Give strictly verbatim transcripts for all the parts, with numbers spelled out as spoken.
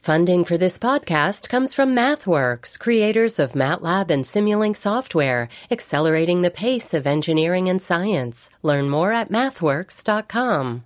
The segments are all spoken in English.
Funding for this podcast comes from MathWorks, creators of MATLAB and Simulink software, accelerating the pace of engineering and science. Learn more at mathworks dot com.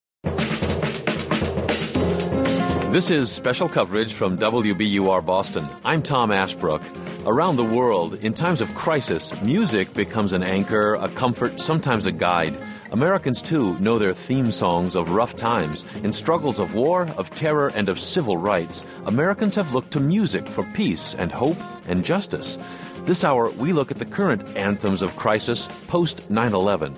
This is special coverage from W B U R Boston. I'm Tom Ashbrook. Around the world, in times of crisis, music becomes an anchor, a comfort, sometimes a guide. Americans, too, know their theme songs of rough times. In struggles of war, of terror, and of civil rights, Americans have looked to music for peace and hope and justice. This hour, we look at the current anthems of crisis post nine eleven.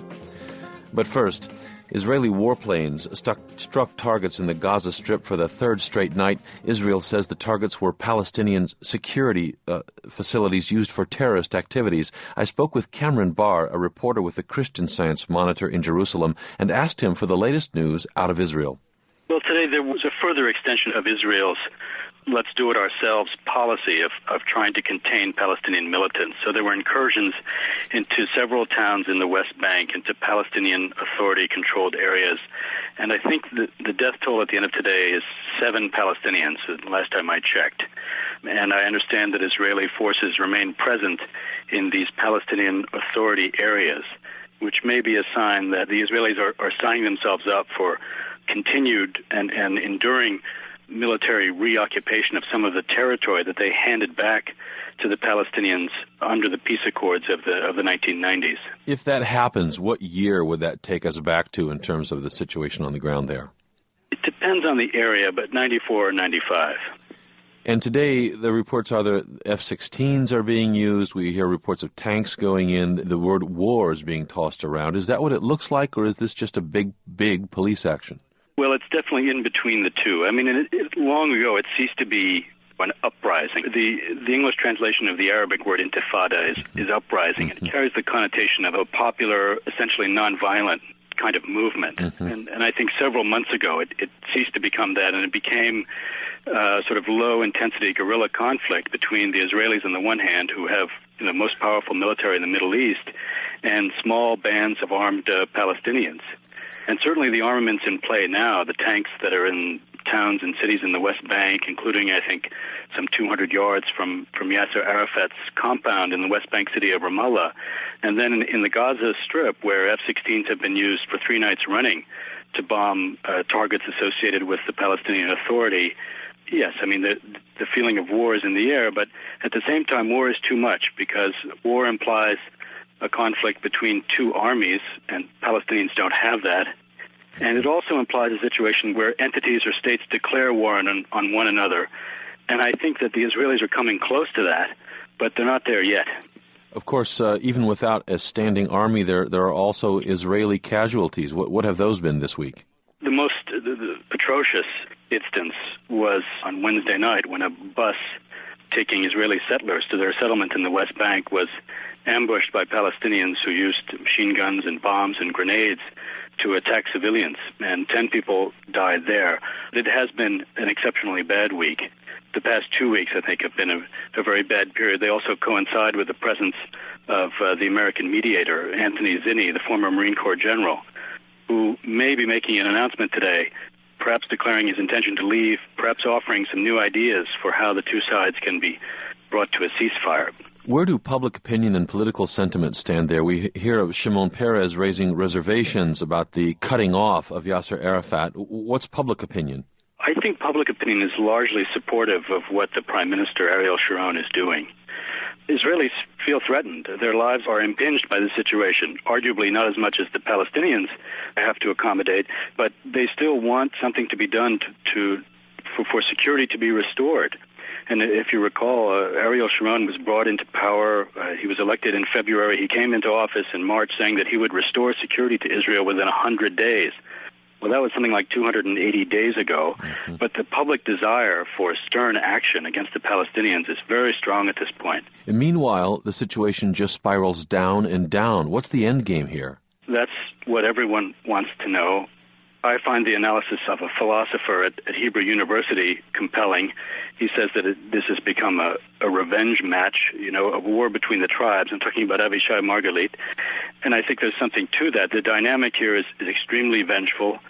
But first, Israeli warplanes stuck, struck targets in the Gaza Strip for the third straight night. Israel says the targets were Palestinian security uh, facilities used for terrorist activities. I spoke with Cameron Barr, a reporter with the Christian Science Monitor in Jerusalem, and asked him for the latest news out of Israel. Well, today there was a further extension of Israel's let's do it ourselves policy of, of trying to contain Palestinian militants. So there were incursions into several towns in the West Bank, into Palestinian Authority-controlled areas. And I think the, the death toll at the end of today is seven Palestinians, the last time I checked. And I understand that Israeli forces remain present in these Palestinian Authority areas, which may be a sign that the Israelis are, are signing themselves up for continued and, and enduring military reoccupation of some of the territory that they handed back to the Palestinians under the peace accords of the of the nineteen nineties. If that happens, what year would that take us back to in terms of the situation on the ground there? It depends on the area, but ninety-four or ninety-five. And today, the reports are that F sixteens are being used. We hear reports of tanks going in. The word war is being tossed around. Is that what it looks like, or is this just a big, big police action? Well, it's definitely in between the two. I mean, it, it, long ago, it ceased to be an uprising. The the English translation of the Arabic word intifada is, is uprising. Mm-hmm. It carries the connotation of a popular, essentially nonviolent kind of movement. Mm-hmm. And, and I think several months ago, it, it ceased to become that, and it became uh, sort of low-intensity guerrilla conflict between the Israelis on the one hand, who have the most powerful military in the Middle East, and small bands of armed uh, Palestinians. And certainly the armaments in play now, the tanks that are in towns and cities in the West Bank, including, I think, some two hundred yards from, from Yasser Arafat's compound in the West Bank city of Ramallah, and then in, in the Gaza Strip, where F sixteens have been used for three nights running to bomb uh, targets associated with the Palestinian Authority. Yes, I mean, the, the feeling of war is in the air, but at the same time, war is too much, because war implies a conflict between two armies, and Palestinians don't have that. And it also implies a situation where entities or states declare war on, on one another. And I think that the Israelis are coming close to that, but they're not there yet. Of course, uh, even without a standing army, there there are also Israeli casualties. What, what have those been this week? The most the, the atrocious instance was on Wednesday night when a bus taking Israeli settlers to their settlement in the West Bank was ambushed by Palestinians who used machine guns and bombs and grenades to attack civilians, and ten people died there. It has been an exceptionally bad week. The past two weeks, I think, have been a, a very bad period. They also coincide with the presence of uh, the American mediator, Anthony Zinni, the former Marine Corps general, who may be making an announcement today, perhaps declaring his intention to leave, perhaps offering some new ideas for how the two sides can be brought to a ceasefire. Where do public opinion and political sentiment stand there? We hear of Shimon Peres raising reservations about the cutting off of Yasser Arafat. What's public opinion? I think public opinion is largely supportive of what the Prime Minister Ariel Sharon is doing. Israelis feel threatened. Their lives are impinged by the situation, arguably not as much as the Palestinians have to accommodate, but they still want something to be done to, to for, for security to be restored. And if you recall, uh, Ariel Sharon was brought into power. Uh, he was elected in February. He came into office in March saying that he would restore security to Israel within one hundred days. Well, that was something like two hundred eighty days ago. Mm-hmm. But the public desire for stern action against the Palestinians is very strong at this point. And meanwhile, the situation just spirals down and down. What's the end game here? That's what everyone wants to know. I find the analysis of a philosopher at, at Hebrew University compelling. He says that it, this has become a, a revenge match, you know, a war between the tribes. I'm talking about Avishai Margalit. And I think there's something to that. The dynamic here is, is extremely vengeful.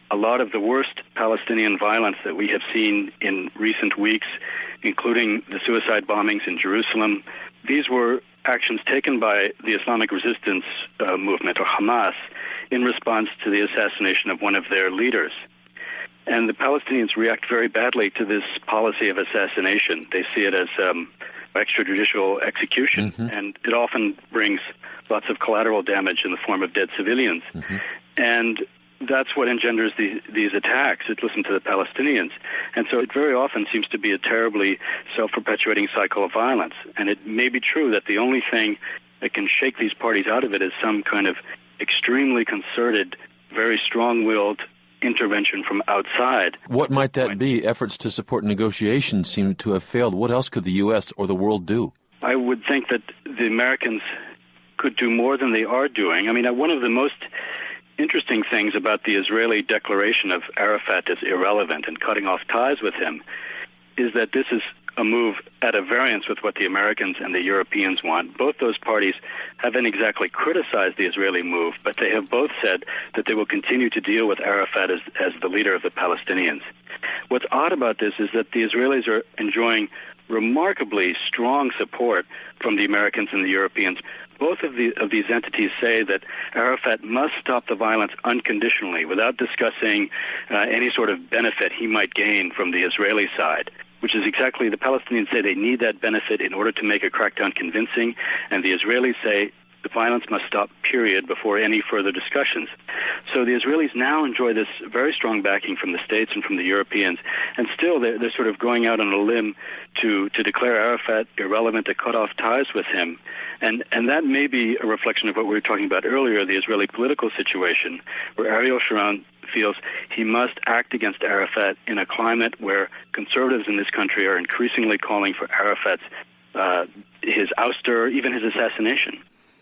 a lot of the worst Palestinian violence that we have seen in recent weeks, including the suicide bombings in Jerusalem, these were actions taken by the Islamic Resistance uh, Movement, or Hamas, in response to the assassination of one of their leaders. And the Palestinians react very badly to this policy of assassination. They see it as um, extrajudicial execution, mm-hmm. and it often brings lots of collateral damage in the form of dead civilians. Mm-hmm. And that's what engenders the, these attacks. It listen to the Palestinians. And so it very often seems to be a terribly self-perpetuating cycle of violence. And it may be true that the only thing that can shake these parties out of it is some kind of extremely concerted, very strong-willed intervention from outside. What might that be? Efforts to support negotiations seem to have failed. What else could the U S or the world do? I would think that the Americans could do more than they are doing. I mean, one of the most interesting things about the Israeli declaration of Arafat as irrelevant and cutting off ties with him is that this is a move at a variance with what the Americans and the Europeans want. Both those parties haven't exactly criticized the Israeli move, but they have both said that they will continue to deal with Arafat as, as the leader of the Palestinians. What's odd about this is that the Israelis are enjoying remarkably strong support from the Americans and the Europeans. Both of, the, of these entities say that Arafat must stop the violence unconditionally without discussing uh, any sort of benefit he might gain from the Israeli side, which is exactly, the Palestinians say they need that benefit in order to make a crackdown convincing, and the Israelis say the violence must stop, period, before any further discussions. So the Israelis now enjoy this very strong backing from the States and from the Europeans, and still they're, they're sort of going out on a limb to, to declare Arafat irrelevant, to cut off ties with him. And, and that may be a reflection of what we were talking about earlier, the Israeli political situation, where Ariel Sharon feels he must act against Arafat in a climate where conservatives in this country are increasingly calling for Arafat's, uh, his ouster, even his assassination.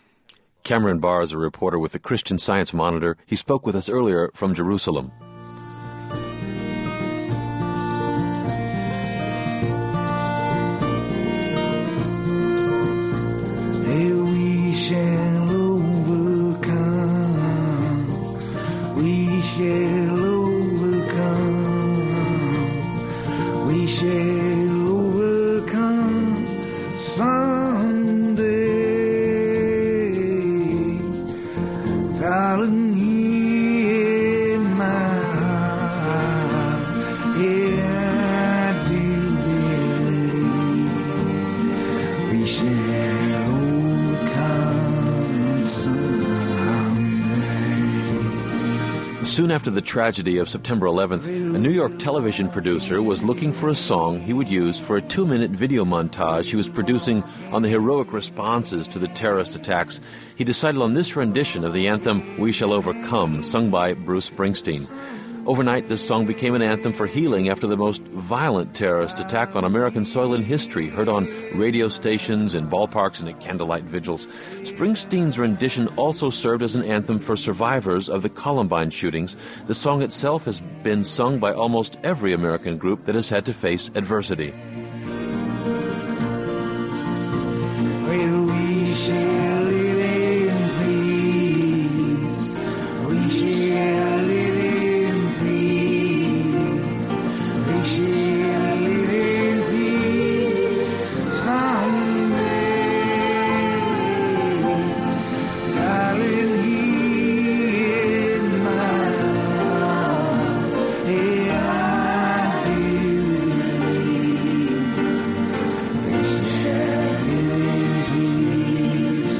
Cameron Barr is a reporter with the Christian Science Monitor. He spoke with us earlier from Jerusalem. Hey, we shall overcome. We shall overcome. We shall overcome someday. Darling, in my heart, yeah, I do believe we shall overcome someday. Soon after the tragedy of September eleventh, a New York television producer was looking for a song he would use for a two-minute video montage he was producing on the heroic responses to the terrorist attacks. He decided on this rendition of the anthem, We Shall Overcome, sung by Bruce Springsteen. Overnight, this song became an anthem for healing after the most violent terrorist attack on American soil in history, heard on radio stations, in ballparks, and at candlelight vigils. Springsteen's rendition also served as an anthem for survivors of the Columbine shootings. The song itself has been sung by almost every American group that has had to face adversity. Well, we shall live in peace. We shall live in peace. We shall live in peace someday. Darling, here in my heart, yeah, I do believe we shall live in peace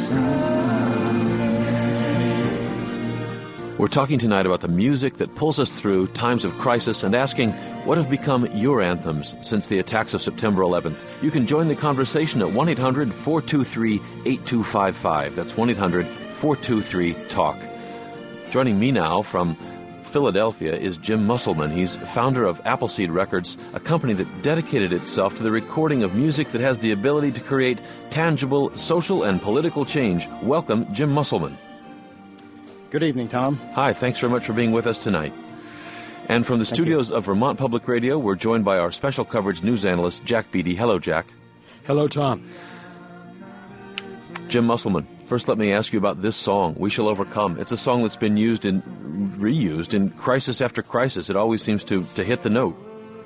someday. We're talking tonight about the music that pulls us through times of crisis and asking what have become your anthems since the attacks of September eleventh. You can join the conversation at one eight hundred four two three eight two five five. That's one eight hundred four two three talk. Joining me now from Philadelphia is Jim Musselman. He's founder of Appleseed Records, a company that dedicated itself to the recording of music that has the ability to create tangible social and political change. Welcome, Jim Musselman. Good evening, Tom. Hi, thanks very much for being with us tonight. And from the Thank studios you. of Vermont Public Radio, we're joined by our special coverage news analyst, Jack Beatty. Hello, Jack. Hello, Tom. Jim Musselman, First, let me ask you about this song, We Shall Overcome. It's a song that's been used and reused in crisis after crisis. It always seems to, to hit the note.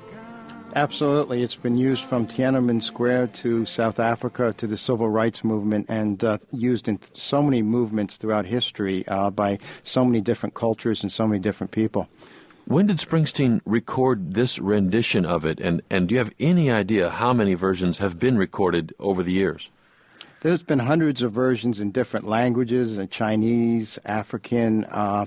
Absolutely. It's been used from Tiananmen Square to South Africa to the Civil Rights Movement, and uh, used in so many movements throughout history uh, by so many different cultures and so many different people. When did Springsteen record this rendition of it, and, and do you have any idea how many versions have been recorded over the years? There's been hundreds of versions in different languages, uh, Chinese, African, uh,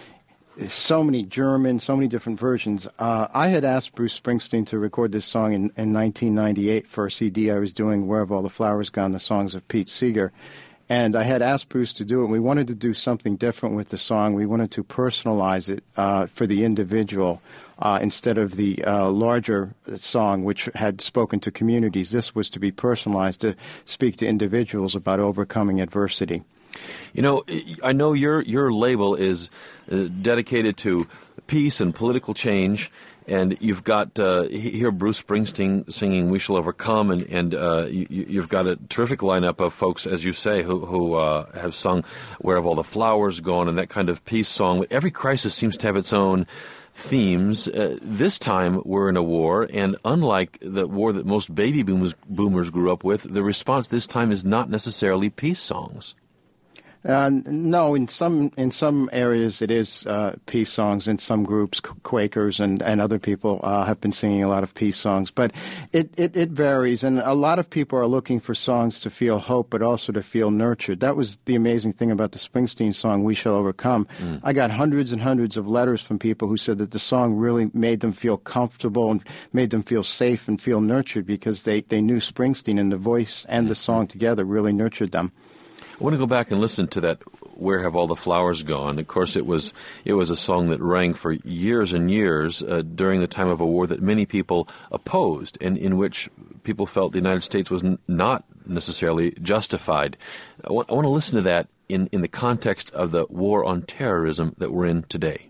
so many German, so many different versions. Uh, I had asked Bruce Springsteen to record this song in, in nineteen ninety-eight for a C D I was doing, Where Have All the Flowers Gone, the songs of Pete Seeger. And I had asked Bruce to do it. We wanted to do something different with the song. We wanted to personalize it uh, for the individual uh, instead of the uh, larger song, which had spoken to communities. This was to be personalized, to speak to individuals about overcoming adversity. You know, I know your your label is uh, dedicated to peace and political change, and you've got uh, here Bruce Springsteen singing "We Shall Overcome," and and uh, you, you've got a terrific lineup of folks, as you say, who who uh, have sung "Where Have All the Flowers Gone" and that kind of peace song. Every crisis seems to have its own themes. Uh, this time we're in a war, and unlike the war that most baby boomers, boomers grew up with, the response this time is not necessarily peace songs. Uh, no, in some in some areas it is uh, peace songs. In some groups, Quakers and, and other people uh, have been singing a lot of peace songs. But it, it, it varies, and a lot of people are looking for songs to feel hope, but also to feel nurtured. That was the amazing thing about the Springsteen song, We Shall Overcome. Mm. I got hundreds and hundreds of letters from people who said that the song really made them feel comfortable and made them feel safe and feel nurtured because they, they knew Springsteen, and the voice and the song together really nurtured them. I want to go back and listen to that "Where Have All the Flowers Gone." Of course, it was it was a song that rang for years and years uh, during the time of a war that many people opposed, and in which people felt the United States was n- not necessarily justified. I want, I want to listen to that in, in the context of the war on terrorism that we're in today.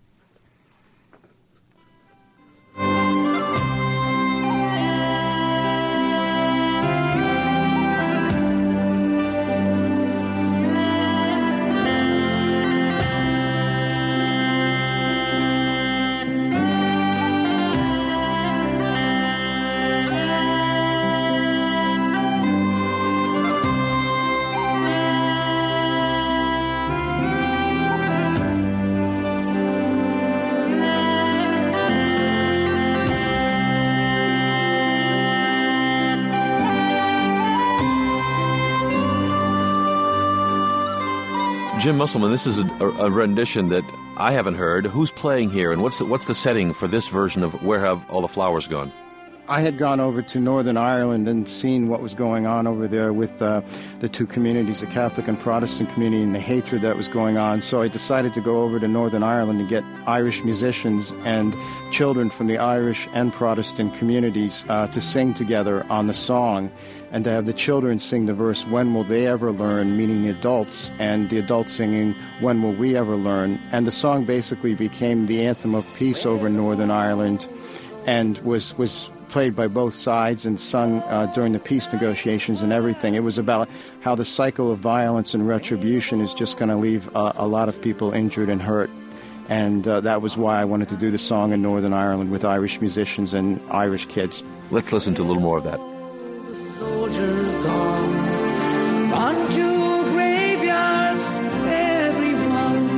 Jim Musselman, this is a, a rendition that I haven't heard. Who's playing here, and what's the, what's the setting for this version of Where Have All the Flowers Gone? I had gone over to Northern Ireland and seen what was going on over there with uh, the two communities, the Catholic and Protestant community, and the hatred that was going on. So I decided to go over to Northern Ireland and get Irish musicians and children from the Irish and Protestant communities uh, to sing together on the song, and to have the children sing the verse, "When will they ever learn?" meaning the adults, and the adults singing, "When will we ever learn?" And the song basically became the anthem of peace over Northern Ireland, and was was played by both sides and sung uh, during the peace negotiations and everything. It was about how the cycle of violence and retribution is just going to leave uh, a lot of people injured and hurt. And uh, that was why I wanted to do the song in Northern Ireland with Irish musicians and Irish kids. Let's listen to a little more of that. Soldiers gone onto graveyards, everyone.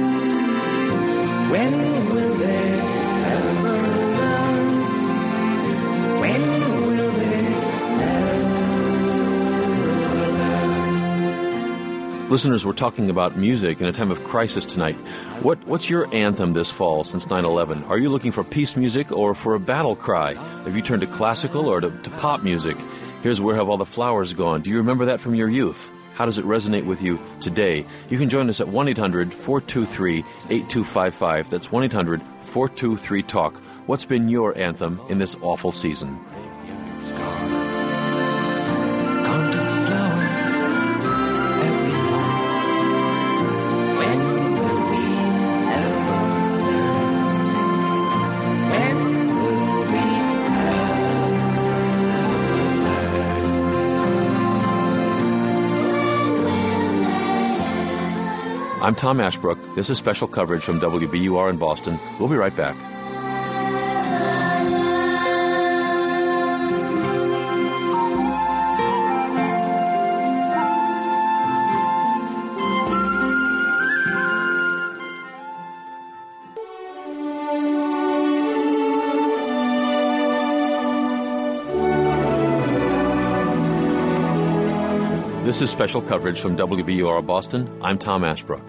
When will they ever learn? When will they ever learn? Listeners, we're talking about music in a time of crisis tonight. What What's your anthem this fall since nine eleven? Are you looking for peace music or for a battle cry? Have you turned to classical or to, to pop music? Here's Where Have All the Flowers Gone. Do you remember that from your youth? How does it resonate with you today? You can join us at one eight hundred four two three eight two five five. That's one eight hundred four two three talk. What's been your anthem in this awful season? It's gone. Gone to flowers, everyone. When will we ever learn? When will we ever learn? I'm Tom Ashbrook. This is special coverage from W B U R in Boston. We'll be right back. This is special coverage from W B U R Boston. I'm Tom Ashbrook.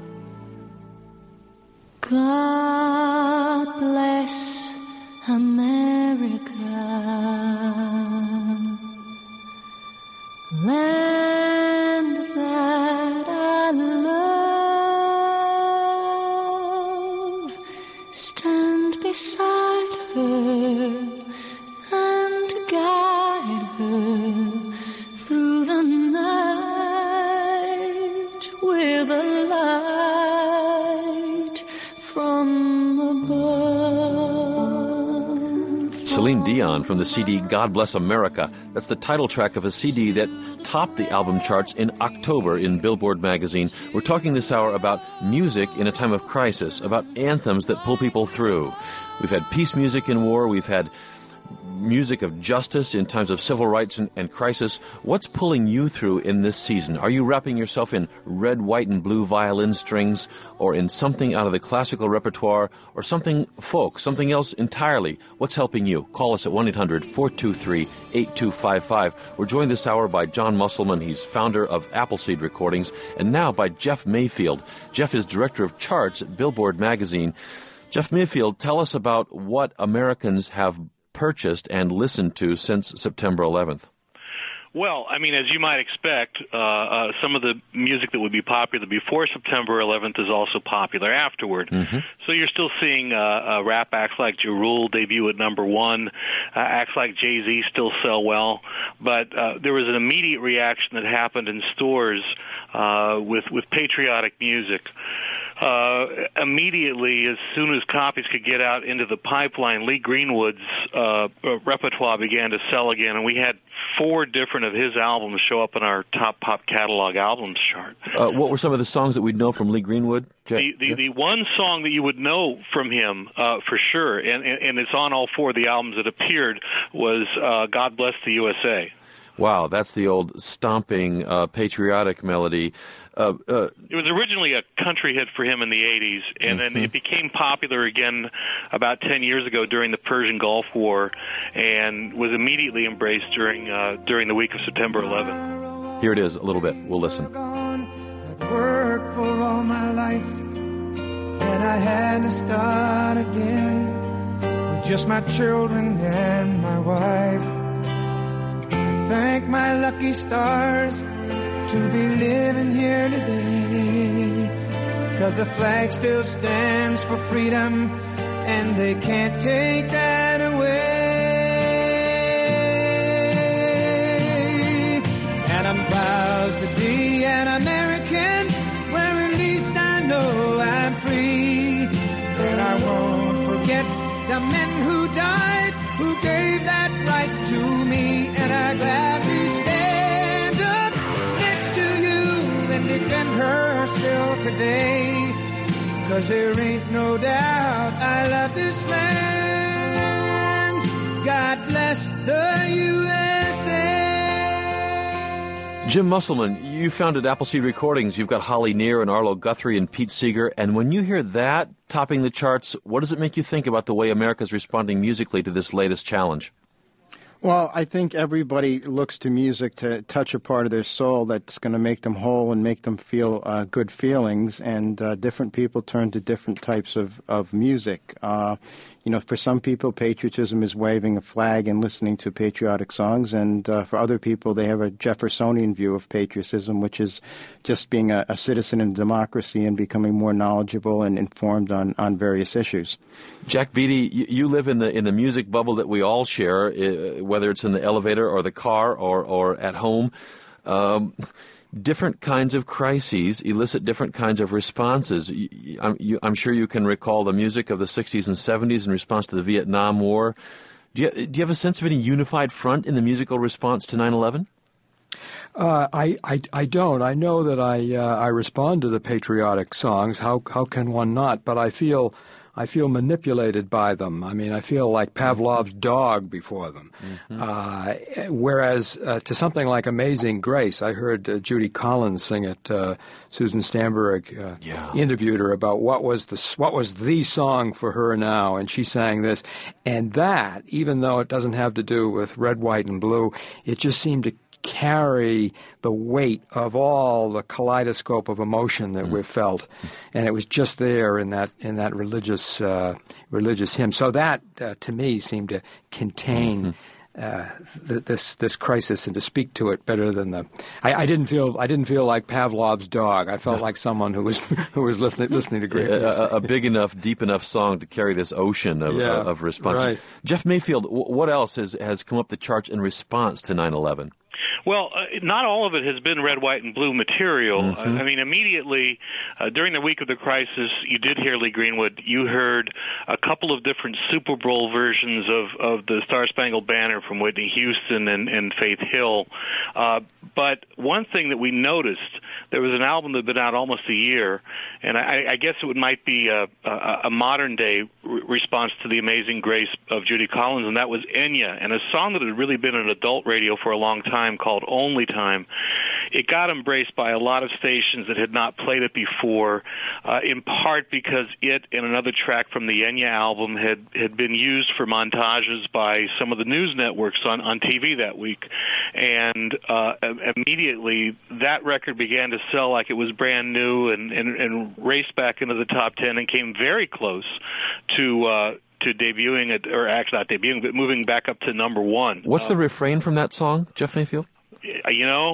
God bless America, land that I love. Stand beside her and guide her through the night with a light from above. Celine Dion from the C D God Bless America. That's the title track of a C D that topped the album charts in October in Billboard magazine. We're talking this hour about music in a time of crisis, about anthems that pull people through. We've had peace music in war. We've had music of justice in times of civil rights and, and crisis. What's pulling you through in this season? Are you wrapping yourself in red, white, and blue violin strings, or in something out of the classical repertoire, or something folk, something else entirely? What's helping you? Call us at one eight hundred four two three eight two five five. We're joined this hour by John Musselman. He's founder of Appleseed Recordings, and now by Jeff Mayfield. Jeff is director of charts at Billboard magazine. Jeff Mayfield, tell us about what Americans have purchased and listened to since September eleventh. Well, I mean, as you might expect, uh, uh, some of the music that would be popular before September eleventh is also popular afterward. Mm-hmm. So you're still seeing uh, uh, rap acts like Ja Rule debut at number one, uh, acts like Jay-Z still sell well, but uh, there was an immediate reaction that happened in stores uh, with, with patriotic music. Uh, immediately, as soon as copies could get out into the pipeline, Lee Greenwood's uh, repertoire began to sell again, and we had four different of his albums show up in our top pop catalog albums chart. Uh, what were some of the songs that we'd know from Lee Greenwood? The, the, the one song that you would know from him uh, for sure, and, and it's on all four of the albums that appeared, was uh, God Bless the U S A. Wow, that's the old stomping, uh, patriotic melody. Uh, uh, it was originally a country hit for him in the eighties, and mm-hmm. then it became popular again about ten years ago during the Persian Gulf War, and was immediately embraced during uh, during the week of September eleventh. Here it is, a little bit. We'll listen. I'd worked for all my life, and I had to start again with just my children and my wife. Thank my lucky stars to be living here today, 'cause the flag still stands for freedom, and they can't take that away. And I'm proud to be an American, where at least I know I'm free. And I won't forget the men who died, who gave that right to me. And I gladly stand up next to you and defend her still today, 'cause there ain't no doubt I love this land. God bless the U S A. Jim Musselman, you founded Appleseed Recordings. You've got Holly Near and Arlo Guthrie and Pete Seeger. And when you hear that topping the charts, what does it make you think about the way America's responding musically to this latest challenge? Well, I think everybody looks to music to touch a part of their soul that's going to make them whole and make them feel uh, good feelings, and uh, different people turn to different types of, of music. Uh, you know, for some people, patriotism is waving a flag and listening to patriotic songs, and uh, for other people, they have a Jeffersonian view of patriotism, which is just being a, a citizen in a democracy and becoming more knowledgeable and informed on, on various issues. Jack Beatty, you, you live in the in the music bubble that we all share, uh, whether it's in the elevator or the car or, or at home. Um, different kinds of crises elicit different kinds of responses. You, I'm, you, I'm sure you can recall the music of the sixties and seventies in response to the Vietnam War. Do you, do you have a sense of any unified front in the musical response to nine eleven? Uh, I, I I don't. I know that I uh, I respond to the patriotic songs. How how can one not? But I feel I feel manipulated by them. I mean, I feel like Pavlov's dog before them. Mm-hmm. Uh, whereas uh, to something like Amazing Grace, I heard uh, Judy Collins sing it. Uh, Susan Stamberg uh, yeah. interviewed her about what was the what was the song for her now, and she sang this. And that, even though it doesn't have to do with red, white, and blue, it just seemed to carry the weight of all the kaleidoscope of emotion that mm. we've felt, and it was just there in that in that religious uh, religious hymn. So that, uh, to me, seemed to contain mm-hmm. uh, th- this this crisis and to speak to it better than the. I, I didn't feel I didn't feel like Pavlov's dog. I felt like someone who was who was listening listening to great music. A, a big enough, deep enough song to carry this ocean of, yeah, uh, of response. Right. Jeff Mayfield, w- what else has has come up the charts in response to nine eleven? Well, uh, not all of it has been red, white, and blue material. Mm-hmm. Uh, I mean, immediately uh, during the week of the crisis, you did hear Lee Greenwood. You heard a couple of different Super Bowl versions of, of the Star Spangled Banner from Whitney Houston and, and Faith Hill. Uh, but one thing that we noticed, there was an album that had been out almost a year, and I, I guess it might be a, a, a modern-day re- response to the Amazing Grace of Judy Collins, and that was Enya, and a song that had really been on adult radio for a long time called Only Time. It got embraced by a lot of stations that had not played it before, uh, in part because it and another track from the Enya album had, had been used for montages by some of the news networks on, on T V that week. And uh, immediately that record began to sell like it was brand new and, and, and raced back into the top ten and came very close to uh, to debuting it, or actually not debuting, but moving back up to number one. What's the uh, refrain from that song, Jeff Mayfield? You know,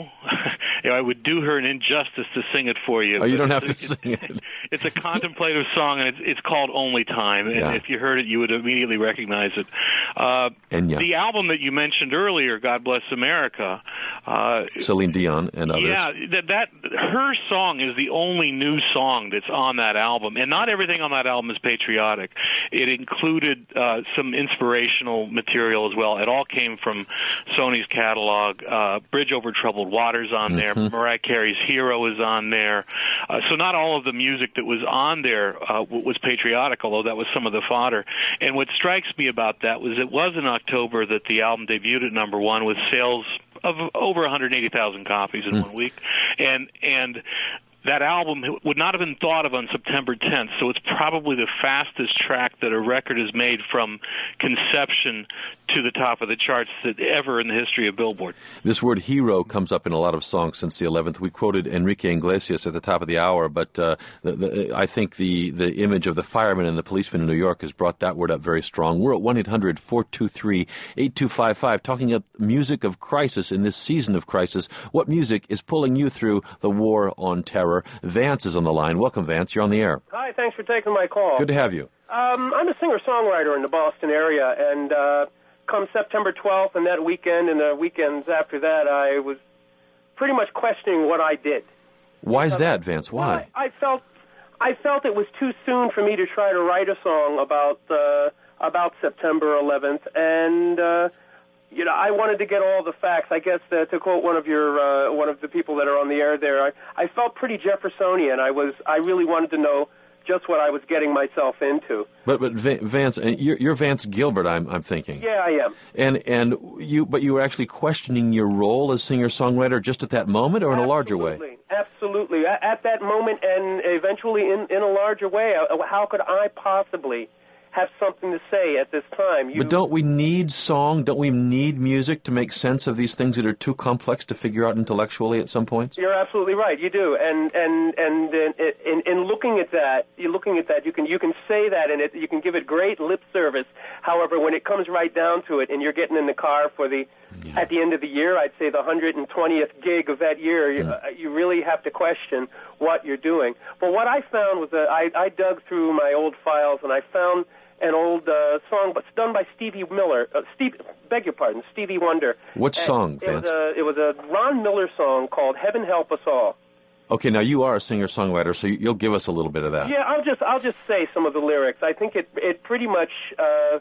I would do her an injustice to sing it for you. Oh, you don't have to sing it. It's a contemplative song, and it's, it's called Only Time. And yeah. if you heard it, you would immediately recognize it. Uh, Enya. The album that you mentioned earlier, God Bless America. Uh, Celine Dion and others. Yeah, that, that her song is the only new song that's on that album. And not everything on that album is patriotic. It included uh, some inspirational material as well. It all came from Sony's catalog. Uh, Bridge Over Troubled Water's on there. Mm-hmm. Mariah Carey's Hero is on there. Uh, so not all of the music that was on there uh, was patriotic, although that was some of the fodder. And what strikes me about that was it was in October that the album debuted at number one with sales of over one hundred eighty thousand copies in mm. one week. And and that album would not have been thought of on September tenth, so it's probably the fastest track that a record is made from conception to the top of the charts that ever in the history of Billboard. This word hero comes up in a lot of songs since the eleventh. We quoted Enrique Iglesias at the top of the hour, but uh, the, the, I think the, the image of the fireman and the policeman in New York has brought that word up very strong. We're at one eight hundred four two three eight two five five talking about music of crisis in this season of crisis. What music is pulling you through the war on terror? Vance is on the line. Welcome, Vance. You're on the air. Hi, thanks for taking my call. Good to have you. Um, I'm a singer-songwriter in the Boston area, and uh, come September twelfth and that weekend and the weekends after that, I was pretty much questioning what I did. Why is that, Vance? Why? I, I felt I felt it was too soon for me to try to write a song about uh, about September eleventh, and uh, you know, I wanted to get all the facts. I guess uh, to quote one of your uh, one of the people that are on the air there, I, I felt pretty Jeffersonian. I was I really wanted to know just what I was getting myself into. But but Vance, you're, you're Vance Gilbert, I'm I'm thinking. Yeah, I am. And and you, but you were actually questioning your role as singer-songwriter just at that moment, or in Absolutely. a larger way? Absolutely, at, at that moment, and eventually in in a larger way. How could I possibly have something to say at this time? You... But don't we need song? Don't we need music to make sense of these things that are too complex to figure out intellectually at some point? You're absolutely right. You do. And and and in, in looking at that, you're looking at that. You can you can say that, and it, you can give it great lip service. However, when it comes right down to it, and you're getting in the car for the yeah. at the end of the year, I'd say the one hundred twentieth gig of that year, you, yeah. uh, you really have to question what you're doing. But what I found was that I, I dug through my old files, and I found an old uh, song, but it's done by Stevie Miller. Uh, Steve, beg your pardon, Stevie Wonder. What and song, it Vance? was, a, it was a Ron Miller song called "Heaven Help Us All." Okay, now you are a singer-songwriter, so you'll give us a little bit of that. Yeah, I'll just I'll just say some of the lyrics. I think it it pretty much uh,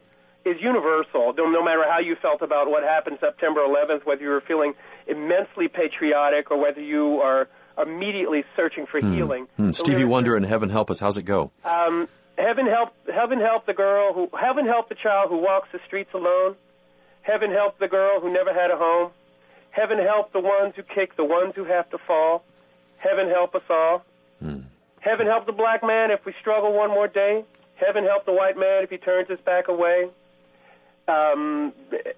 is universal. No, no matter how you felt about what happened September eleventh, whether you were feeling immensely patriotic or whether you are immediately searching for hmm. healing. Hmm. Stevie Wonder and Heaven Help Us. How's it go? Um, heaven help, heaven help the girl who, heaven help the child who walks the streets alone. Heaven help the girl who never had a home. Heaven help the ones who kick the ones who have to fall. Heaven help us all. Hmm. Heaven help the black man if we struggle one more day. Heaven help the white man if he turns his back away. Um,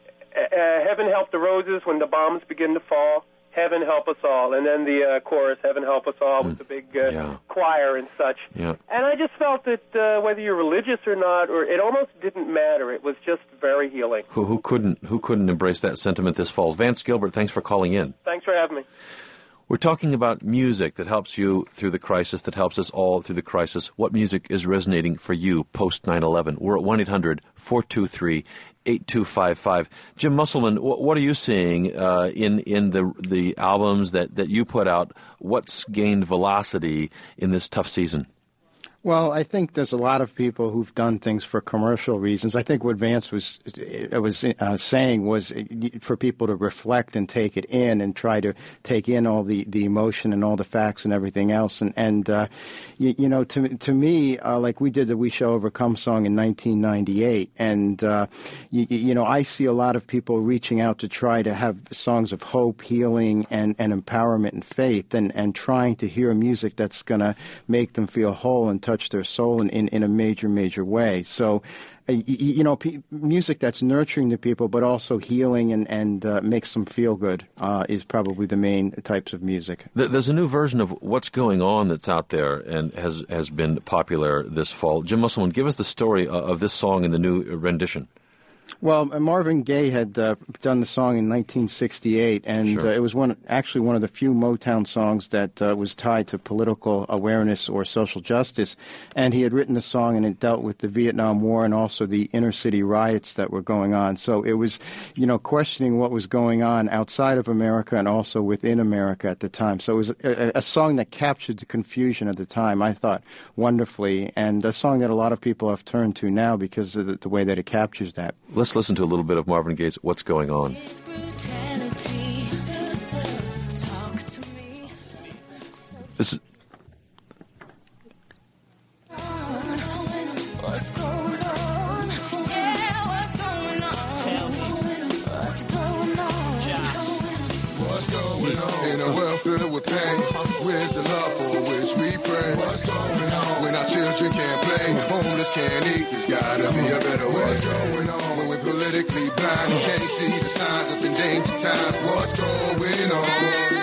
uh, heaven help the roses when the bombs begin to fall. Heaven help us all. And then the uh, chorus, Heaven help us all, with the big uh, yeah. choir and such. Yeah. And I just felt that uh, whether you're religious or not, or it almost didn't matter. It was just very healing. Who, who couldn't who couldn't embrace that sentiment this fall? Vance Gilbert, thanks for calling in. Thanks for having me. We're talking about music that helps you through the crisis, that helps us all through the crisis. What music is resonating for you post nine eleven? We're at one eight hundred four two three eight two five five. Jim Musselman, what are you seeing uh, in in the the albums that, that you put out? What's gained velocity in this tough season? Well, I think there's a lot of people who've done things for commercial reasons. I think what Vance was was uh, saying was for people to reflect and take it in and try to take in all the, the emotion and all the facts and everything else. And, and uh, you, you know, to to me, uh, like we did the We Shall Overcome song in nineteen ninety-eight, and uh, you, you know, I see a lot of people reaching out to try to have songs of hope, healing, and, and empowerment and faith, and, and trying to hear music that's going to make them feel whole and touch their soul in, in, in a major, major way. So, uh, you, you know, p- music that's nurturing to people but also healing and, and uh, makes them feel good uh, is probably the main types of music. There's a new version of What's Going On that's out there and has, has been popular this fall. Jim Musselman, give us the story of this song in the new rendition. Well, Marvin Gaye had uh, done the song in nineteen sixty-eight, and sure. uh, it was one actually one of the few Motown songs that uh, was tied to political awareness or social justice. And he had written the song, and it dealt with the Vietnam War and also the inner city riots that were going on. So it was, you know, questioning what was going on outside of America and also within America at the time. So it was a, a song that captured the confusion at the time, I thought, wonderfully, and a song that a lot of people have turned to now because of the, the way that it captures that. Let's listen to a little bit of Marvin Gaye's What's Going On. This is... What's going on? Yeah, what's going on? Tell me. What's going on? What's going on? In a world filled with pain, where's the love for which we pray? What's going on? When our children can't play, homeless can't eat, there's gotta be a better way. What's going on? When we're politically blind, you can't see the signs of in danger time. What's going on?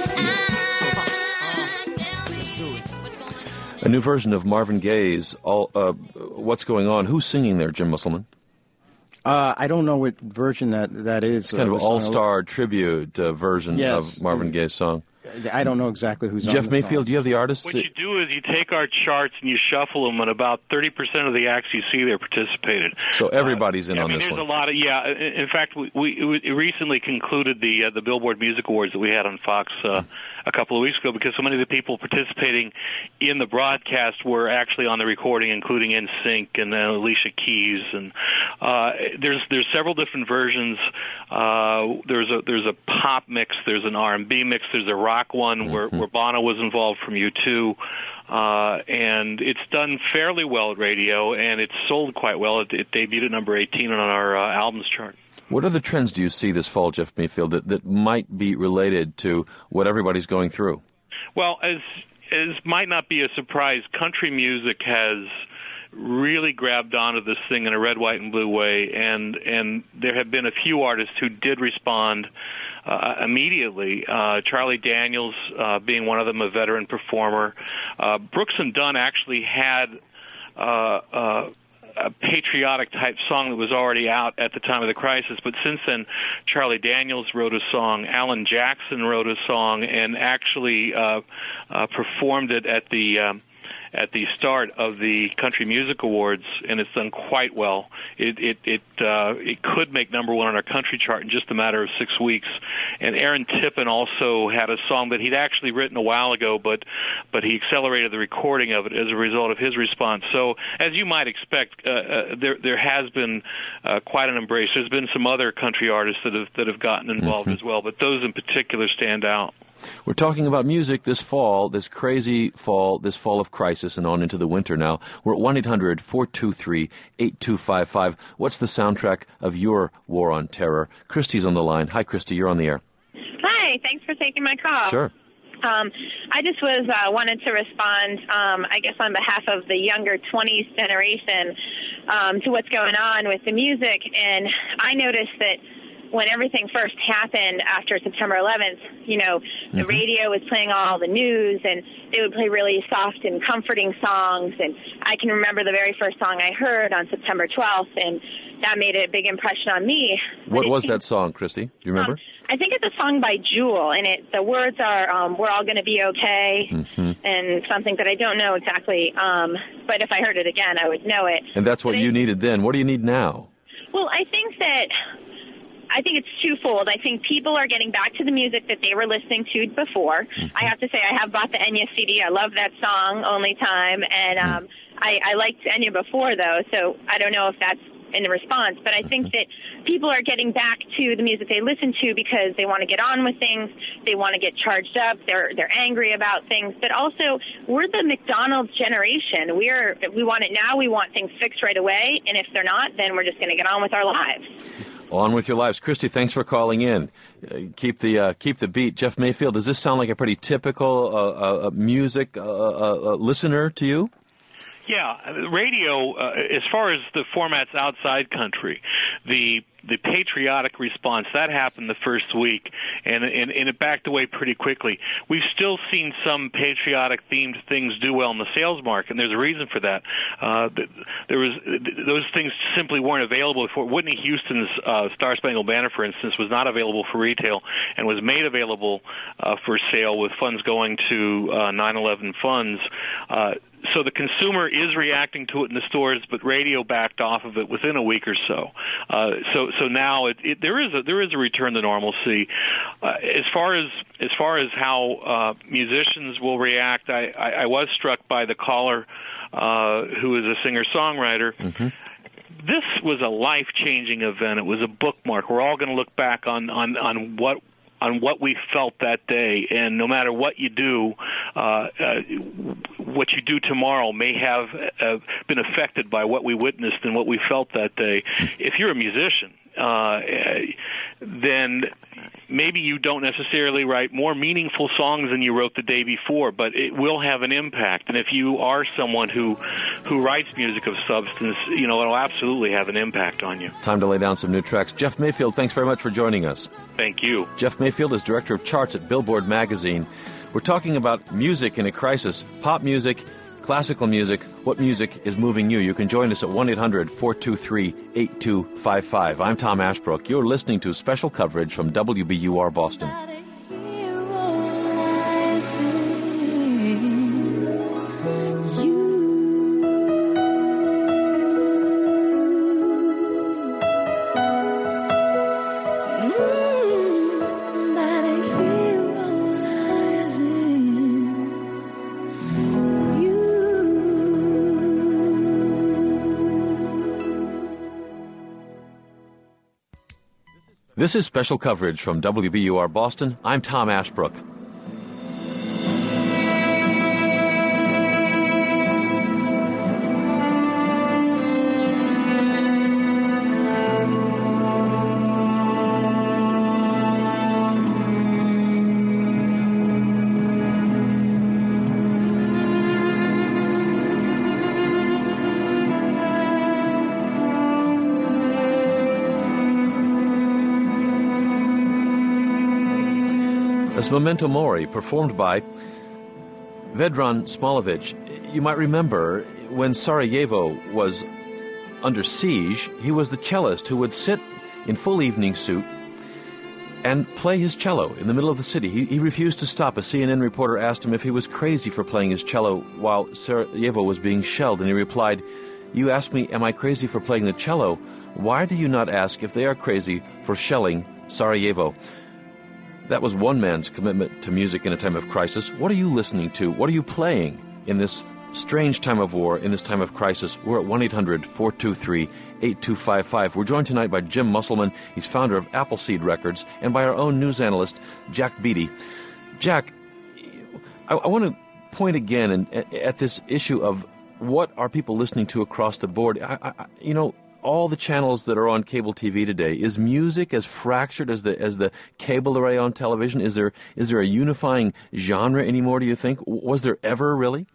A new version of Marvin Gaye's all, uh, What's Going On. Who's singing there, Jim Musselman? Uh, I don't know what version that, that is. It's kind of an all-star tribute uh, version yes. of Marvin Gaye's song. I don't know exactly who's Jeff on the Mayfield, song. do you have the artists? What you do is you take our charts and you shuffle them, and about thirty percent of the acts you see there participated. So everybody's in uh, on I mean, this there's one. a lot of, yeah. In in fact, we, we, we recently concluded the uh, the Billboard Music Awards that we had on Fox uh, a couple of weeks ago because so many of the people participating in the broadcast were actually on the recording, including N Sync and uh, Alicia Keys. And uh, there's there's several different versions. Uh, there's a there's a pop mix, there's an R and B mix, there's a rock one mm-hmm. where where Bono was involved from U two, uh, and it's done fairly well at radio, and it's sold quite well. It, it debuted at number eighteen on our uh, albums chart. What other trends do you see this fall, Jeff Mayfield, that, that might be related to what everybody's going through? Well, as as might not be a surprise, country music has really grabbed onto this thing in a red, white, and blue way, and and there have been a few artists who did respond Uh, immediately. Uh, Charlie Daniels uh, being one of them, a veteran performer. Uh, Brooks and Dunn actually had uh, uh, a patriotic-type song that was already out at the time of the crisis, but since then, Charlie Daniels wrote a song, Alan Jackson wrote a song, and actually uh, uh, performed it at the um, at the start of the Country Music Awards, and it's done quite well. It it it, uh, it could make number one on our country chart in just a matter of six weeks. And Aaron Tippin also had a song that he'd actually written a while ago, but but he accelerated the recording of it as a result of his response. So, as you might expect, uh, uh, there there has been uh, quite an embrace. There's been some other country artists that have that have gotten involved Mm-hmm. as well, but those in particular stand out. We're talking about music this fall, this crazy fall, this fall of crisis, and on into the winter now. We're at one eight hundred four two three eight two five five. What's the soundtrack of your war on terror? Christy's on the line. Hi, Christy. You're on the air. Hi. Thanks for taking my call. Sure. Um, I just was uh, wanted to respond, um, I guess, on behalf of the younger twenties generation um, to what's going on with the music. And I noticed that when everything first happened after September eleventh, you know, the Mhm. radio was playing all the news, and they would play really soft and comforting songs. And I can remember the very first song I heard on September twelfth, and that made a big impression on me. What was that song, Christy? Do you remember? Um, I think it's a song by Jewel, and it the words are um, "We're all going to be okay," Mm-hmm. and something that I don't know exactly. Um, but if I heard it again, I would know it. And that's what But you I- needed then. What do you need now? Well, I think that I think it's twofold. I think people are getting back to the music that they were listening to before. I have to say, I have bought the Enya C D. I love that song, "Only Time," and um, I, I liked Enya before, though, so I don't know if that's in the response. But I think that people are getting back to the music they listen to because they want to get on with things. They want to get charged up. They're they're angry about things. But also, we're the McDonald's generation. We're we want it now. We want things fixed right away. And if they're not, then we're just going to get on with our lives. On with your lives. Christy, thanks for calling in. Uh, keep the uh, keep the beat. Jeff Mayfield, does this sound like a pretty typical uh, uh, music uh, uh, uh, listener to you? Yeah, radio, uh, as far as the formats outside country, the the patriotic response, that happened the first week, and, and, and it backed away pretty quickly. We've still seen some patriotic-themed things do well in the sales market, and there's a reason for that. Uh, there was those things simply weren't available before. Whitney Houston's uh, Star Spangled Banner, for instance, was not available for retail and was made available uh, for sale with funds going to uh, nine eleven funds. Uh, So the consumer is reacting to it in the stores, but radio backed off of it within a week or so. Uh, so so now it, it, there is a there is a return to normalcy. Uh, as far as as far as how uh, musicians will react, I, I, I was struck by the caller uh, who is a singer songwriter. Mm-hmm. This was a life changing event. It was a bookmark. We're all going to look back on on on what. on what we felt that day, and no matter what you do, uh, uh, what you do tomorrow may have uh, been affected by what we witnessed and what we felt that day. If you're a musician, uh, then maybe you don't necessarily write more meaningful songs than you wrote the day before, but it will have an impact. And if you are someone who who writes music of substance, you know, it'll absolutely have an impact on you. Time to lay down some new tracks. Jeff Mayfield, thanks very much for joining us. Thank you. Jeff Mayfield is Director of Charts at Billboard Magazine. We're talking about music in a crisis, pop music, classical music. What music is moving you? You can join us at one eight hundred four two three eight two five five. I'm Tom Ashbrook. You're listening to special coverage from W B U R Boston. This is special coverage from W B U R Boston. I'm Tom Ashbrook. That's Memento Mori, performed by Vedran Smolovic. You might remember when Sarajevo was under siege, he was the cellist who would sit in full evening suit and play his cello in the middle of the city. He, he refused to stop. A C N N reporter asked him if he was crazy for playing his cello while Sarajevo was being shelled, and he replied, "You ask me, am I crazy for playing the cello? Why do you not ask if they are crazy for shelling Sarajevo?" That was one man's commitment to music in a time of crisis. What are you listening to? What are you playing in this strange time of war, in this time of crisis? We're at one eight hundred four two three eight two five five. We're joined tonight by Jim Musselman. He's founder of Appleseed Records, and by our own news analyst, Jack Beatty. Jack, I, I want to point again and, at this issue of what are people listening to across the board. I, I, you know, all the channels that are on cable T V today, is music as fractured as the as the cable array on television? Is there is there a unifying genre anymore, do you think? Was there ever really?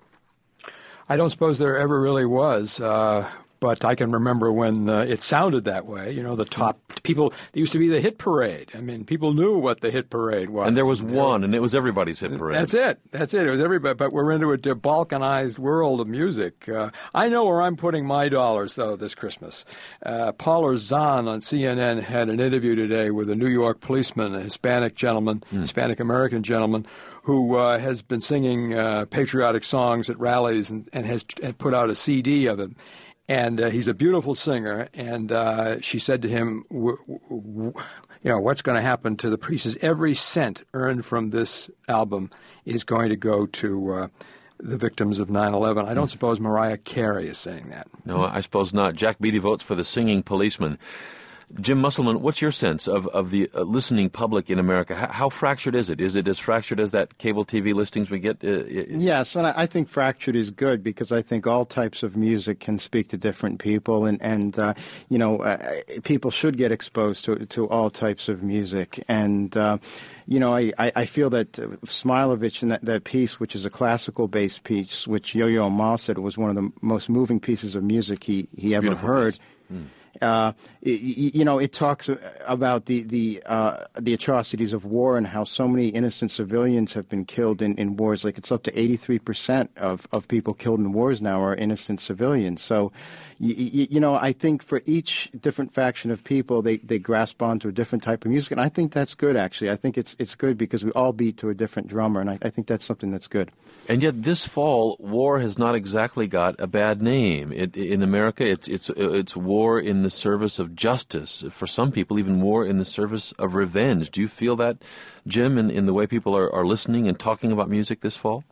I don't suppose there ever really was, uh, but I can remember when uh, it sounded that way. You know, the top people, there used to be the hit parade. I mean, people knew what the hit parade was. And there was one, and it was everybody's hit parade. That's it. That's it. It was everybody, but we're into a balkanized world of music. Uh, I know where I'm putting my dollars, though, this Christmas. Uh, Paul Zahn on C N N had an interview today with a New York policeman, a Hispanic gentleman, mm. Hispanic-American gentleman, who uh, has been singing uh, patriotic songs at rallies and, and has and put out a C D of them. And uh, he's a beautiful singer. And uh, she said to him, w- w- you know, what's going to happen to the priest is every cent earned from this album is going to go to uh, the victims of nine eleven. I don't mm. suppose Mariah Carey is saying that. No, I suppose not. Jack Beatty votes for the singing policeman. Jim Musselman, what's your sense of, of the uh, listening public in America? How, how fractured is it? Is it as fractured as that cable T V listings we get? Uh, yes, and I, I think fractured is good because I think all types of music can speak to different people, and, and uh, you know, uh, people should get exposed to to all types of music. And, uh, you know, I, I feel that uh, Smilovich in that, that piece, which is a classical-based piece, which Yo-Yo Ma said was one of the most moving pieces of music he, he ever heard. Mm. Uh, it, you know, it talks about the the uh, the atrocities of war and how so many innocent civilians have been killed in, in wars. Like it's up to eighty-three percent of, of people killed in wars now are innocent civilians. So, you, you know, I think for each different faction of people, they, they grasp onto a different type of music, and I think that's good. Actually, I think it's it's good because we all beat to a different drummer, and I, I think that's something that's good. And yet, this fall, war has not exactly got a bad name. It, in America, it's it's it's war in the service of justice. For some people, even war in the service of revenge. Do you feel that, Jim, in, in the way people are, are listening and talking about music this fall?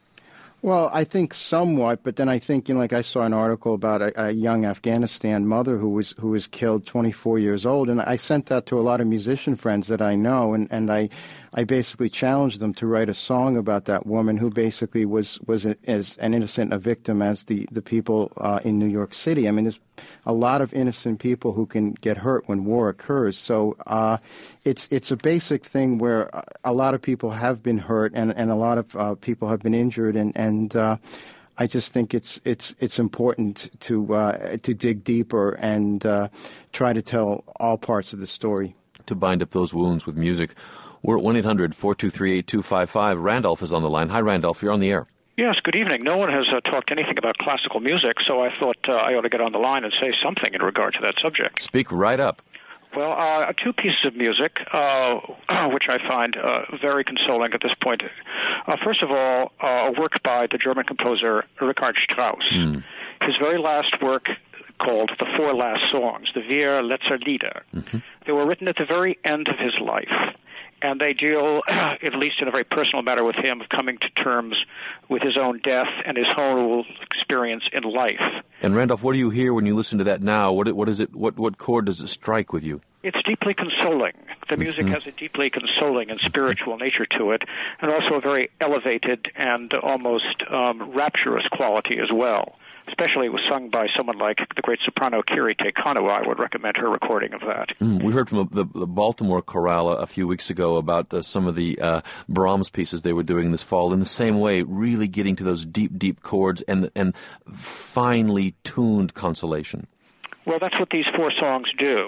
Well, I think somewhat, but then I think, you know, like I saw an article about a, a young Afghanistan mother who was who was killed, twenty-four years old, and I sent that to a lot of musician friends that I know, and, and I I basically challenged them to write a song about that woman who basically was was a, as an innocent a victim as the the people uh, in New York City. I mean, there's a lot of innocent people who can get hurt when war occurs. So uh, it's it's a basic thing where a lot of people have been hurt and, and a lot of uh, people have been injured, and and uh, I just think it's it's it's important to uh, to dig deeper and uh, try to tell all parts of the story. To bind up those wounds with music. We're at one eight hundred four two three eight two five five. Randolph is on the line. Hi, Randolph. You're on the air. Yes, good evening. No one has uh, talked anything about classical music, so I thought uh, I ought to get on the line and say something in regard to that subject. Speak right up. Well, uh, two pieces of music, uh, which I find uh, very consoling at this point. Uh, first of all, uh, a work by the German composer Richard Strauss. Mm. His very last work, called The Four Last Songs, the Vier Letzter Lieder. Mm-hmm. They were written at the very end of his life. And they deal, at least in a very personal matter with him, of coming to terms with his own death and his whole experience in life. And Randolph, what do you hear when you listen to that now? What what is it? What what chord does it strike with you? It's deeply consoling. The music mm-hmm. has a deeply consoling and spiritual nature to it, and also a very elevated and almost um, rapturous quality as well. Especially it was sung by someone like the great soprano Kirite Kanoa. I would recommend her recording of that. Mm, we heard from the, the Baltimore Chorale a few weeks ago about uh, some of the uh, Brahms pieces they were doing this fall. In the same way, really getting to those deep, deep chords and and finely tuned consolation. Well, that's what these four songs do.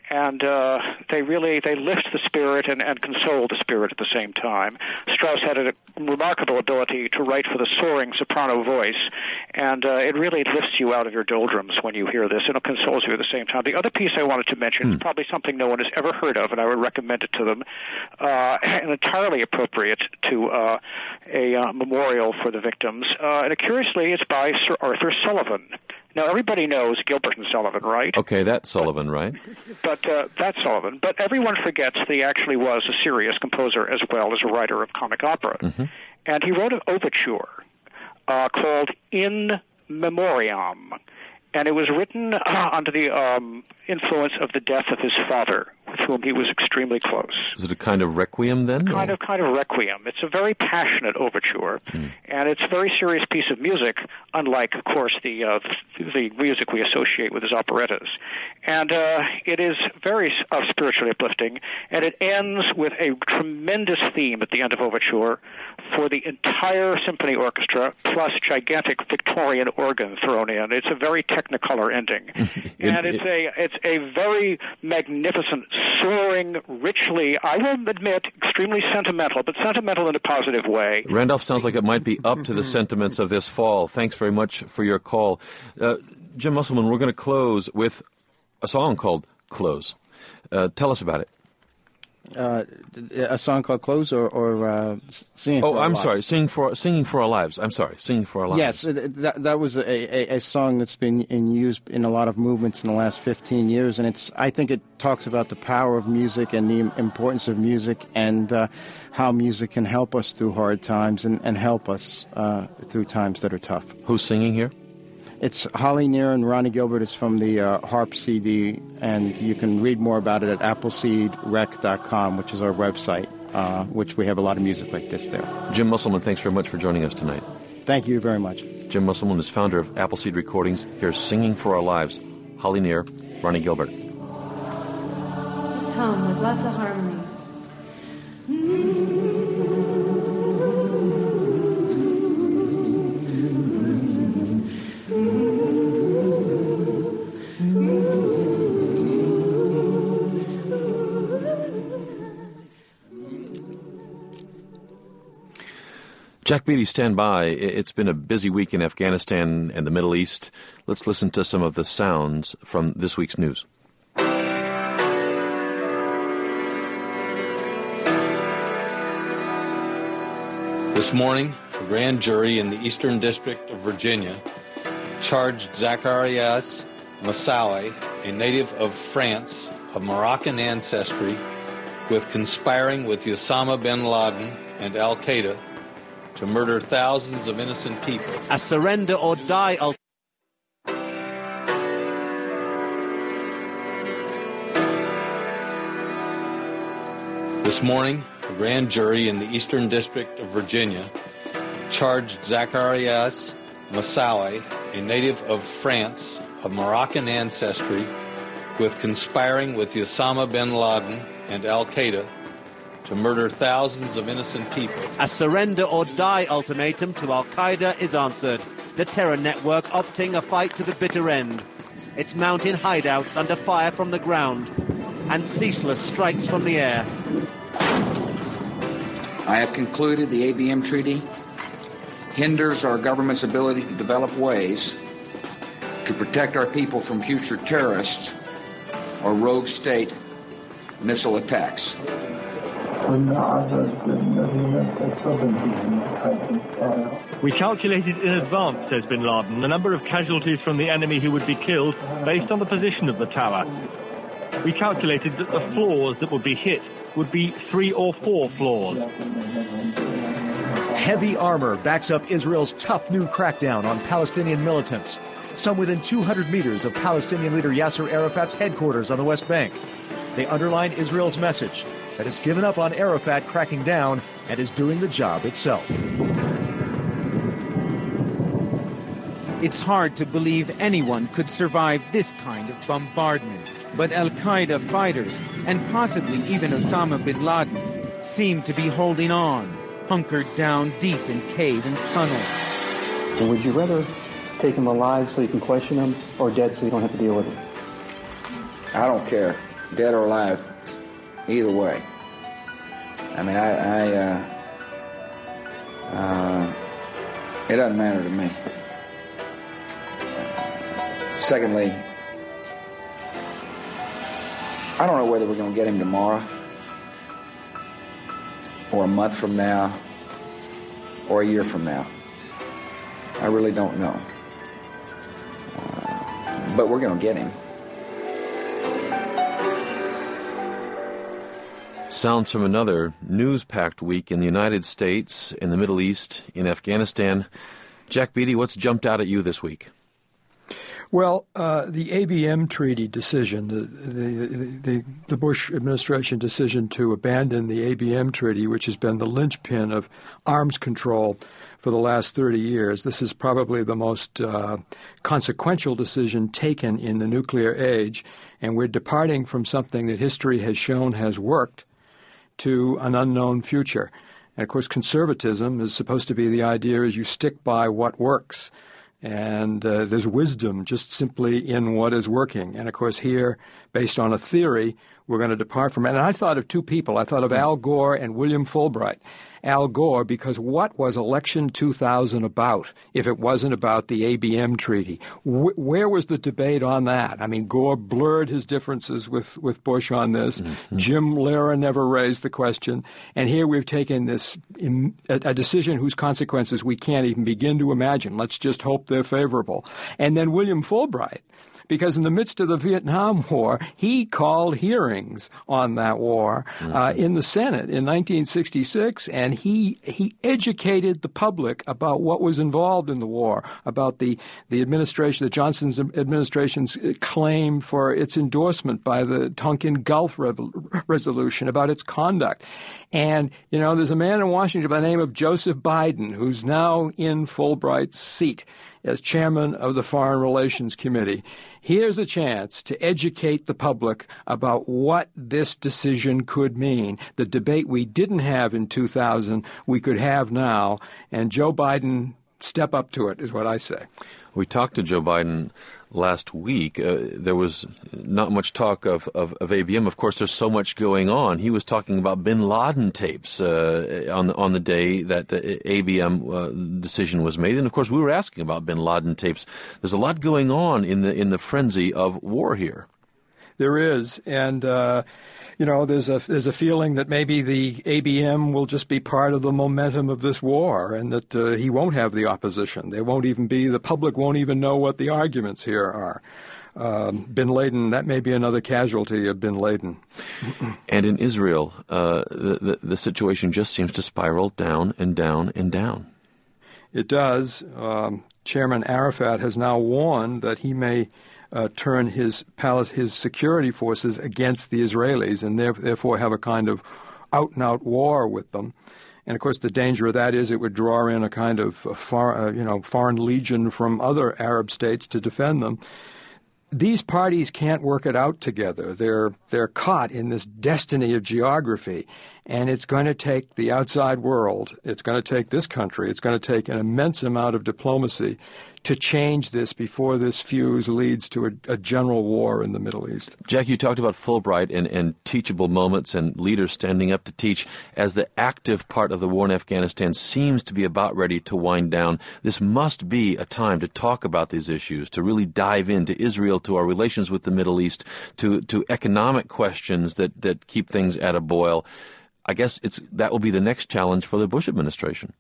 and uh, they really they lift the spirit and, and console the spirit at the same time. Strauss had a remarkable ability to write for the soaring soprano voice, and uh, it really lifts you out of your doldrums when you hear this, and it consoles you at the same time. The other piece I wanted to mention hmm. is probably something no one has ever heard of, and I would recommend it to them, uh, and entirely appropriate to uh, a uh, memorial for the victims. Uh, and curiously, it's by Sir Arthur Sullivan. Now, everybody knows Gilbert and Sullivan, right? Okay, that's Sullivan, right? But uh, that's Sullivan. But everyone forgets that he actually was a serious composer as well as a writer of comic opera. Mm-hmm. And he wrote an overture uh, called In Memoriam. And it was written uh, under the um, influence of the death of his father, with whom he was extremely close. Is it a kind of requiem then? Kind or? of, kind of requiem. It's a very passionate overture, mm. and it's a very serious piece of music, unlike, of course, the uh, the music we associate with his operettas. And uh, it is very uh, spiritually uplifting, and it ends with a tremendous theme at the end of overture for the entire symphony orchestra, plus gigantic Victorian organ thrown in. It's a very Technicolor ending, and it, it's a it's a very magnificent, soaring, richly, I will admit, extremely sentimental, but sentimental in a positive way. Randolph sounds like it might be up to the sentiments of this fall. Thanks very much for your call. Uh, Jim Musselman, we're going to close with a song called Close. Uh, tell us about it. Uh, a song called "Close" or, or uh, "Singing." Oh, for Our I'm Lives. sorry, "Singing for Singing for Our Lives." I'm sorry, "Singing for Our Lives." Yes, that that was a, a, a song that's been in used in a lot of movements in the last fifteen years, and it's I think it talks about the power of music and the importance of music and uh, how music can help us through hard times and, and help us uh, through times that are tough. Who's singing here? It's Holly Near and Ronnie Gilbert. Is from the uh, Harp C D, and you can read more about it at appleseed rec dot com, which is our website, uh, which we have a lot of music like this there. Jim Musselman, thanks very much for joining us tonight. Thank you very much. Jim Musselman is founder of Appleseed Recordings. Here's Singing for Our Lives, Holly Near, Ronnie Gilbert. Just hum with lots of harmonies. Mm-hmm. Jack Beatty, stand by. It's been a busy week in Afghanistan and the Middle East. Let's listen to some of the sounds from this week's news. This morning, a grand jury in the Eastern District of Virginia charged Zacharias Moussaoui, a native of France of Moroccan ancestry, with conspiring with Osama bin Laden and al-Qaeda to murder thousands of innocent people. A surrender or die ultimatum. This morning, a grand jury in the Eastern District of Virginia charged Zacharias Moussaoui, a native of France of Moroccan ancestry, with conspiring with Osama bin Laden and al-Qaeda to murder thousands of innocent people. A surrender or die ultimatum to al-Qaeda is answered. The terror network opting a fight to the bitter end. Its mountain hideouts under fire from the ground and ceaseless strikes from the air. I have concluded the A B M Treaty hinders our government's ability to develop ways to protect our people from future terrorists or rogue state missile attacks. We calculated in advance, says bin Laden, the number of casualties from the enemy who would be killed based on the position of the tower. We calculated that the floors that would be hit would be three or four floors. Heavy armor backs up Israel's tough new crackdown on Palestinian militants, some within two hundred meters of Palestinian leader Yasser Arafat's headquarters on the West Bank. They underline Israel's message that it's given up on Arafat cracking down and is doing the job itself. It's hard to believe anyone could survive this kind of bombardment. But Al-Qaeda fighters, and possibly even Osama bin Laden, seem to be holding on, hunkered down deep in caves and tunnels. Would you rather take them alive so you can question them, or dead so you don't have to deal with them? I don't care. dead or alive, either way. I mean, I, I uh, uh, it doesn't matter to me. Secondly, I don't know whether we're going to get him tomorrow, or a month from now, or a year from now. I really don't know. Uh, but we're going to get him. Sounds from another news-packed week in the United States, in the Middle East, in Afghanistan. Jack Beatty, what's jumped out at you this week? Well, uh, the A B M treaty decision, the, the, the, the Bush administration decision to abandon the A B M treaty, which has been the linchpin of arms control for the last thirty years. This is probably the most uh, consequential decision taken in the nuclear age, and we're departing from something that history has shown has worked to an unknown future. And, of course, conservatism is supposed to be the idea is you stick by what works. And uh, there's wisdom just simply in what is working. And, of course, here, based on a theory, we're going to depart from it. And I thought of two people. I thought of Al Gore and William Fulbright. Al Gore, because what was election two thousand about if it wasn't about the A B M treaty? Wh- where was the debate on that? I mean, Gore blurred his differences with, with Bush on this. Mm-hmm. Jim Lehrer never raised the question. And here we've taken this in, a, a decision whose consequences we can't even begin to imagine. Let's just hope they're favorable. And then William Fulbright, because in the midst of the Vietnam War, he called hearings on that war mm-hmm. uh, in the Senate in nineteen sixty-six, and he he educated the public about what was involved in the war, about the, the administration, the Johnson's administration's claim for its endorsement by the Tonkin Gulf Revo- resolution, about its conduct. And, you know, there's a man in Washington by the name of Joseph Biden who's now in Fulbright's seat as chairman of the Foreign Relations Committee. Here's a chance to educate the public about what this decision could mean. The debate we didn't have in two thousand, we could have now. And Joe Biden, step up to it, is what I say. We talked to Joe Biden last week. Uh, there was not much talk of, of, of A B M. Of course, there's so much going on. He was talking about bin Laden tapes uh, on, the, on the day that the A B M uh, decision was made. And, of course, we were asking about bin Laden tapes. There's a lot going on in the in the frenzy of war here. There is. And, uh, you know, there's a there's a feeling that maybe the A B M will just be part of the momentum of this war, and that uh, he won't have the opposition. They won't even be, the public won't even know what the arguments here are. Um, bin Laden, that may be another casualty of bin Laden. And in Israel, uh, the, the, the situation just seems to spiral down and down and down. It does. Um, Chairman Arafat has now warned that he may Uh, turn his palace, his security forces against the Israelis, and therefore have a kind of out-and-out war with them. And of course, the danger of that is it would draw in a kind of a far, uh, you know, foreign legion from other Arab states to defend them. These parties can't work it out together. They're they're caught in this destiny of geography, and it's going to take the outside world, it's going to take this country, it's going to take an immense amount of diplomacy to change this before this fuse leads to a, a general war in the Middle East. Jack, you talked about Fulbright and, and teachable moments and leaders standing up to teach. As the active part of the war in Afghanistan seems to be about ready to wind down, this must be a time to talk about these issues, to really dive into Israel, to our relations with the Middle East, to, to economic questions that, that keep things at a boil. I guess it's that will be the next challenge for the Bush administration.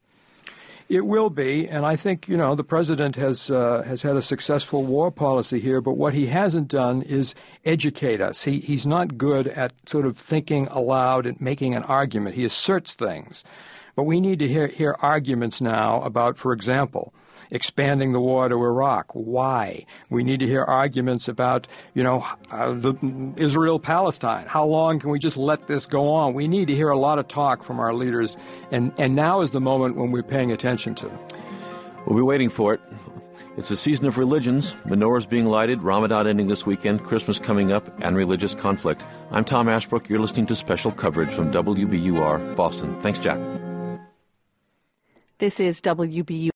It will be, and I think, you know, the president has uh, has had a successful war policy here, but what he hasn't done is educate us. He he's not good at sort of thinking aloud and making an argument. He asserts things. But we need to hear, hear arguments now about, for example, expanding the war to Iraq. Why? We need to hear arguments about, you know, uh, the, Israel-Palestine. How long can we just let this go on? We need to hear a lot of talk from our leaders, and, and now is the moment when we're paying attention to them. We'll be waiting for it. It's a season of religions, menorahs being lighted, Ramadan ending this weekend, Christmas coming up, and religious conflict. I'm Tom Ashbrook. You're listening to special coverage from W B U R Boston. Thanks, Jack. This is W B U R.